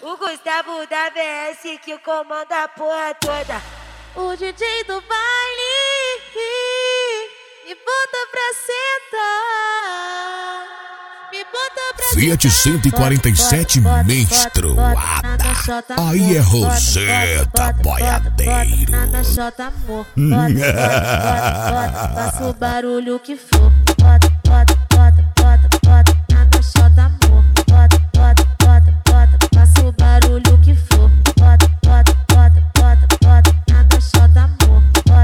O Gustavo da VS que comanda a porra toda. O DJ do baile me bota pra sentar. Me bota pra Fiat 147 menstruada. Aí é Roseta Boiadeiro. Bota, amor. Faça o barulho que for. Bota, amor. Faça o barulho que for. Bota, amor.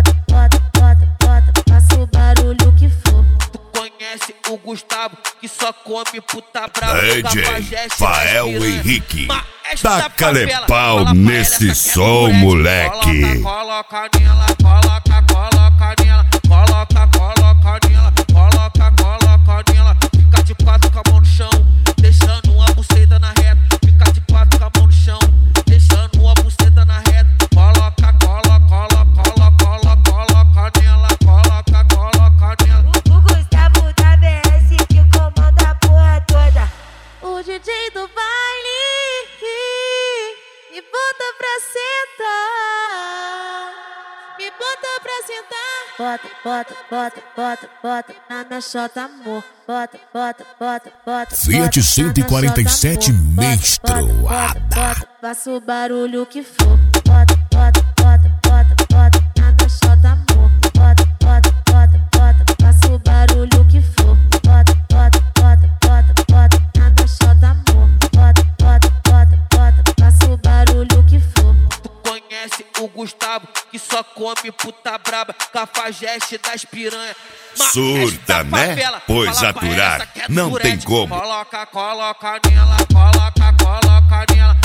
Faça o barulho que for. Tu conhece o Gustavo que só come puta brava. DJ Fael Henrique. Taca-lhe pau nesse som, moleque. Coloca nela, coloca nela, coloca nela. Fica de quatro com a mão no chão, deixando uma buceta na reta. Fica de quatro com a mão no chão, deixando uma buceta na reta. Coloca nela, coloca nela. O Gustavo da VS que comanda a porra toda. O DJ do baile me bota pra sentar. Me bota pra sentar. Bota na chota, amor. Bota. Fiat 147 menstruada. Faça o barulho que for. Bota na chota, amor. Bota. Faça o barulho que for. Bota na chota, amor. Bota. Faça o barulho que for. Tu conhece o Gustavo que só come puta braba. Cafajeste das piranha. Surda, né? Pois aturar não tem como. Coloca nela, coloca nela.